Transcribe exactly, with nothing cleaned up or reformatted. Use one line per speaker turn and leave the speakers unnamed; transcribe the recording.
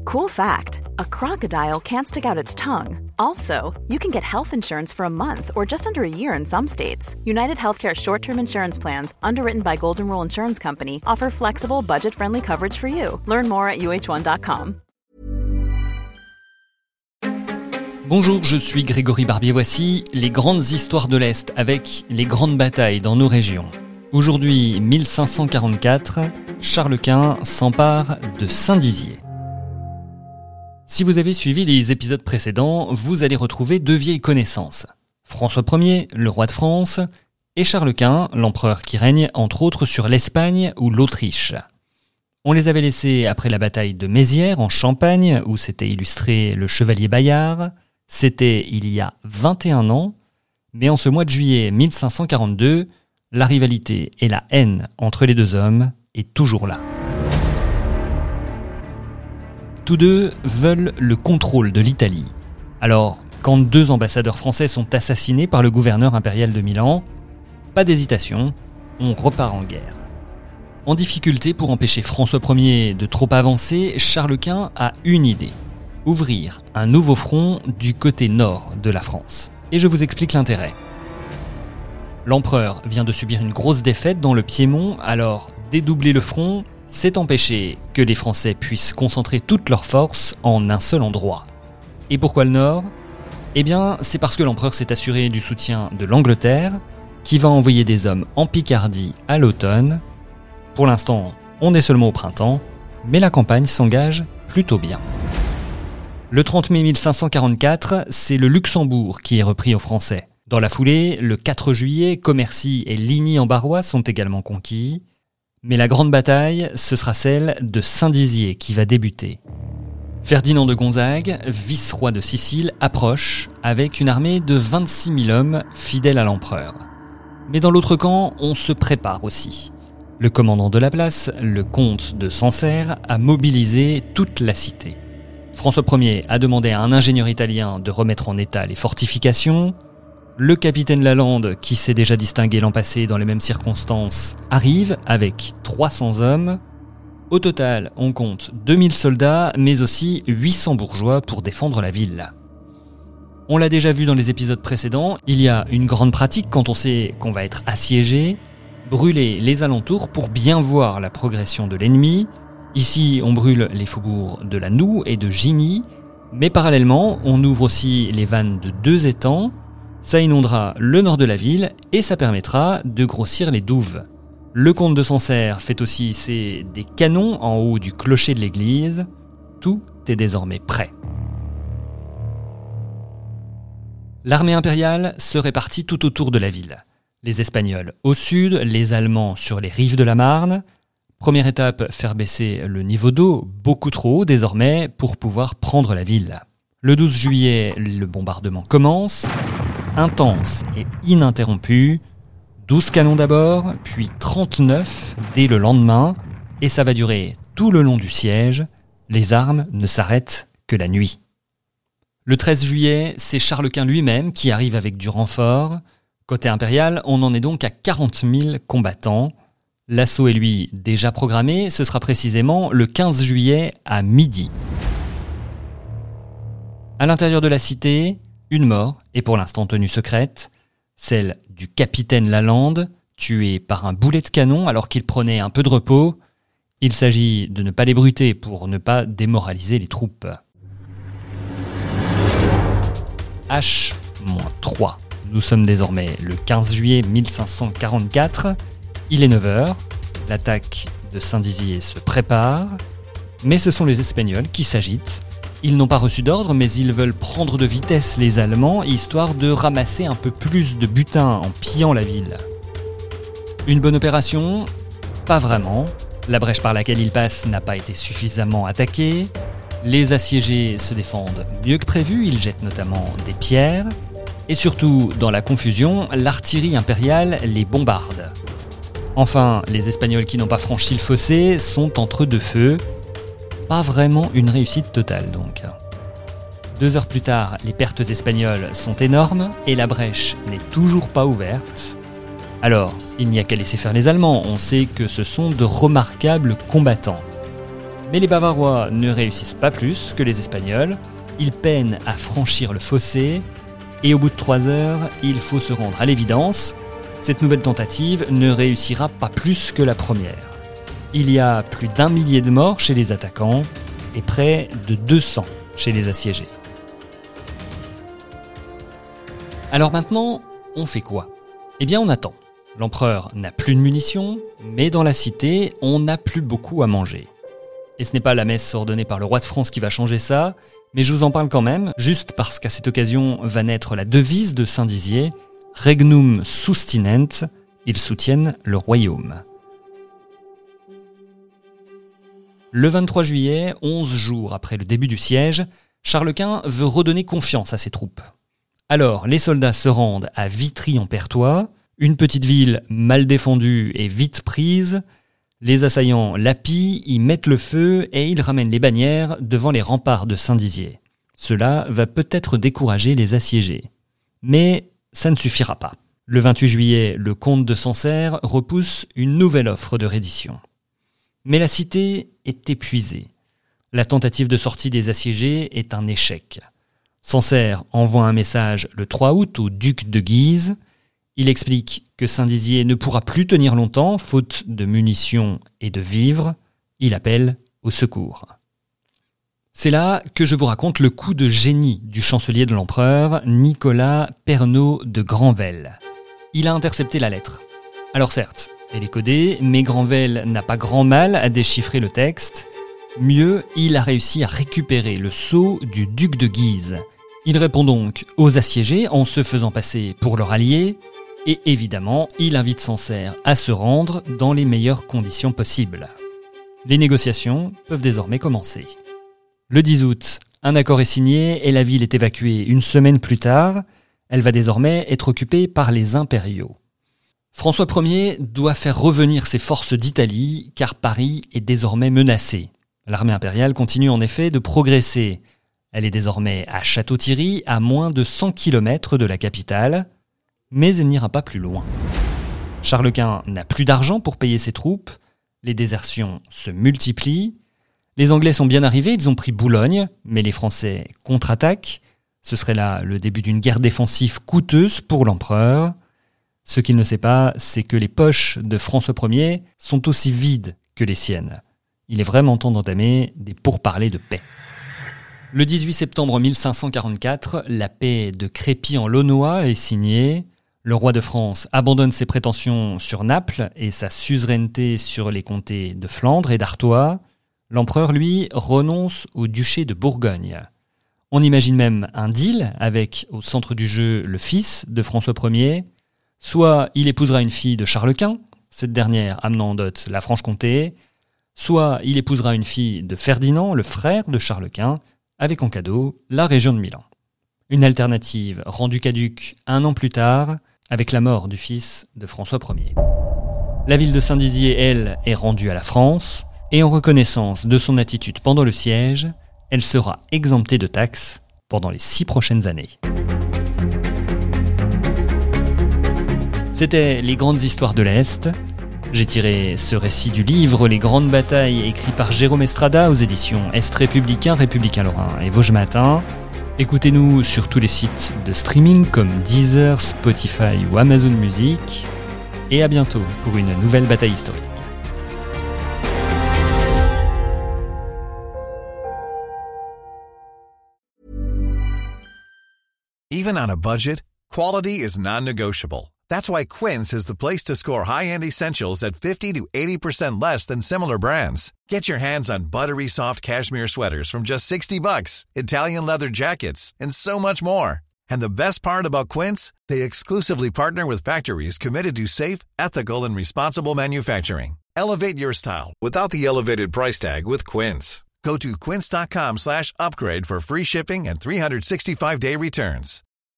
Cool fact, a crocodile can't stick out its tongue. Also, you can get health insurance for a month or just under a year in some states. United Healthcare short-term insurance plans, underwritten by Golden Rule Insurance Company, offer flexible, budget-friendly coverage for you. Learn more at U H one dot com.
Bonjour, je suis Grégory Barbier, voici les grandes histoires de l'Est avec les grandes batailles dans nos régions. Aujourd'hui, mille cinq cent quarante-quatre, Charles Quint s'empare de Saint-Dizier. Si vous avez suivi les épisodes précédents, vous allez retrouver deux vieilles connaissances. François Ier, le roi de France, et Charles Quint, l'empereur qui règne entre autres sur l'Espagne ou l'Autriche. On les avait laissés après la bataille de Mézières en Champagne, où s'était illustré le chevalier Bayard. C'était il y a vingt et un ans, mais en ce mois de juillet mille cinq cent quarante-deux, la rivalité et la haine entre les deux hommes est toujours là. Tous deux veulent le contrôle de l'Italie. Alors, quand deux ambassadeurs français sont assassinés par le gouverneur impérial de Milan, pas d'hésitation, on repart en guerre. En difficulté pour empêcher François Ier de trop avancer, Charles Quint a une idée. Ouvrir un nouveau front du côté nord de la France. Et je vous explique l'intérêt. L'empereur vient de subir une grosse défaite dans le Piémont, alors dédoubler le front, c'est empêcher que les Français puissent concentrer toutes leurs forces en un seul endroit. Et pourquoi le nord ? Eh bien, c'est parce que l'empereur s'est assuré du soutien de l'Angleterre, qui va envoyer des hommes en Picardie à l'automne. Pour l'instant, on est seulement au printemps, mais la campagne s'engage plutôt bien. Le trente mai mille cinq cent quarante-quatre, c'est le Luxembourg qui est repris aux Français. Dans la foulée, le quatre juillet, Commercy et Ligny-en-Barrois sont également conquis. Mais la grande bataille, ce sera celle de Saint-Dizier qui va débuter. Ferdinand de Gonzague, vice-roi de Sicile, approche avec une armée de vingt-six mille hommes fidèles à l'empereur. Mais dans l'autre camp, on se prépare aussi. Le commandant de la place, le comte de Sancerre, a mobilisé toute la cité. François Ier a demandé à un ingénieur italien de remettre en état les fortifications. Le capitaine Lalande, qui s'est déjà distingué l'an passé dans les mêmes circonstances, arrive avec trois cents hommes. Au total, on compte deux mille soldats, mais aussi huit cents bourgeois pour défendre la ville. On l'a déjà vu dans les épisodes précédents, il y a une grande pratique quand on sait qu'on va être assiégé, brûler les alentours pour bien voir la progression de l'ennemi. Ici, on brûle les faubourgs de La Noue et de Gigny, mais parallèlement, on ouvre aussi les vannes de deux étangs. Ça inondera le nord de la ville et ça permettra de grossir les douves. Le comte de Sancerre fait aussi hisser des canons en haut du clocher de l'église. Tout est désormais prêt. L'armée impériale se répartit tout autour de la ville. Les Espagnols au sud, les Allemands sur les rives de la Marne. Première étape, faire baisser le niveau d'eau, beaucoup trop haut désormais, pour pouvoir prendre la ville. Le douze juillet, le bombardement commence. Intense et ininterrompu, douze canons d'abord, puis trente-neuf dès le lendemain, et ça va durer tout le long du siège, les armes ne s'arrêtent que la nuit. Le treize juillet, c'est Charles Quint lui-même qui arrive avec du renfort. Côté impérial, on en est donc à quarante mille combattants. L'assaut est lui déjà programmé, ce sera précisément le quinze juillet à midi. À l'intérieur de la cité, une mort est pour l'instant tenue secrète, celle du capitaine Lalande, tué par un boulet de canon alors qu'il prenait un peu de repos. Il s'agit de ne pas les bruter pour ne pas démoraliser les troupes. H trois. Nous sommes désormais le quinze juillet mille cinq cent quarante-quatre. Il est neuf heures. L'attaque de Saint-Dizier se prépare. Mais ce sont les Espagnols qui s'agitent. Ils n'ont pas reçu d'ordre, mais ils veulent prendre de vitesse les Allemands, histoire de ramasser un peu plus de butin en pillant la ville. Une bonne opération ? Pas vraiment. La brèche par laquelle ils passent n'a pas été suffisamment attaquée. Les assiégés se défendent mieux que prévu, ils jettent notamment des pierres. Et surtout, dans la confusion, l'artillerie impériale les bombarde. Enfin, les Espagnols qui n'ont pas franchi le fossé sont entre deux feux. Pas vraiment une réussite totale donc. Deux heures plus tard, les pertes espagnoles sont énormes et la brèche n'est toujours pas ouverte. Alors, il n'y a qu'à laisser faire les Allemands, on sait que ce sont de remarquables combattants. Mais les Bavarois ne réussissent pas plus que les Espagnols. Ils peinent à franchir le fossé. Et au bout de trois heures, il faut se rendre à l'évidence. Cette nouvelle tentative ne réussira pas plus que la première. Il y a plus d'un millier de morts chez les attaquants et près de deux cents chez les assiégés. Alors maintenant, on fait quoi ? Eh bien, on attend. L'empereur n'a plus de munitions, mais dans la cité, on n'a plus beaucoup à manger. Et ce n'est pas la messe ordonnée par le roi de France qui va changer ça, mais je vous en parle quand même, juste parce qu'à cette occasion va naître la devise de Saint-Dizier, Regnum sustinent, ils soutiennent le royaume. Le vingt-trois juillet, onze jours après le début du siège, Charles Quint veut redonner confiance à ses troupes. Alors, les soldats se rendent à Vitry-en-Perthois, une petite ville mal défendue et vite prise. Les assaillants la pillent, y mettent le feu et ils ramènent les bannières devant les remparts de Saint-Dizier. Cela va peut-être décourager les assiégés. Mais ça ne suffira pas. Le vingt-huit juillet, le comte de Sancerre repousse une nouvelle offre de reddition. Mais la cité est épuisée. La tentative de sortie des assiégés est un échec. Sancerre envoie un message le trois août au duc de Guise. Il explique que Saint-Dizier ne pourra plus tenir longtemps, faute de munitions et de vivres. Il appelle au secours. C'est là que je vous raconte le coup de génie du chancelier de l'empereur, Nicolas Pernaut de Granvelle. Il a intercepté la lettre. Alors certes, elle est codée, mais Granvelle n'a pas grand mal à déchiffrer le texte. Mieux, il a réussi à récupérer le sceau du duc de Guise. Il répond donc aux assiégés en se faisant passer pour leur allié, et évidemment, il invite Sancerre à se rendre dans les meilleures conditions possibles. Les négociations peuvent désormais commencer. Le dix août, un accord est signé et la ville est évacuée une semaine plus tard. Elle va désormais être occupée par les impériaux. François Ier doit faire revenir ses forces d'Italie car Paris est désormais menacé. L'armée impériale continue en effet de progresser. Elle est désormais à Château-Thierry, à moins de cent kilomètres de la capitale, mais elle n'ira pas plus loin. Charles Quint n'a plus d'argent pour payer ses troupes, les désertions se multiplient, les Anglais sont bien arrivés, ils ont pris Boulogne, mais les Français contre-attaquent. Ce serait là le début d'une guerre défensive coûteuse pour l'empereur. Ce qu'il ne sait pas, c'est que les poches de François Ier sont aussi vides que les siennes. Il est vraiment temps d'entamer des pourparlers de paix. Le dix-huit septembre mille cinq cent quarante-quatre, la paix de Crépy-en-Launois est signée. Le roi de France abandonne ses prétentions sur Naples et sa suzeraineté sur les comtés de Flandre et d'Artois. L'empereur, lui, renonce au duché de Bourgogne. On imagine même un deal avec, au centre du jeu, le fils de François Ier. Soit il épousera une fille de Charles Quint, cette dernière amenant en dot la Franche-Comté, soit il épousera une fille de Ferdinand, le frère de Charles Quint, avec en cadeau la région de Milan. Une alternative rendue caduque un an plus tard, avec la mort du fils de François Ier. La ville de Saint-Dizier, elle, est rendue à la France, et en reconnaissance de son attitude pendant le siège, elle sera exemptée de taxes pendant les six prochaines années. C'était Les Grandes Histoires de l'Est. J'ai tiré ce récit du livre Les Grandes Batailles, écrit par Jérôme Estrada aux éditions Est Républicain, Républicain Lorrain et Vosges Matin. Écoutez-nous sur tous les sites de streaming comme Deezer, Spotify ou Amazon Music. Et à bientôt pour une nouvelle bataille historique.
Even on a budget, quality is non-negotiable. That's why Quince is the place to score high-end essentials at fifty to eighty percent less than similar brands. Get your hands on buttery soft cashmere sweaters from just sixty bucks, Italian leather jackets, and so much more. And the best part about Quince, they exclusively partner with factories committed to safe, ethical, and responsible manufacturing. Elevate your style without the elevated price tag with Quince. Go to quince.com slash upgrade for free shipping and three sixty-five day returns.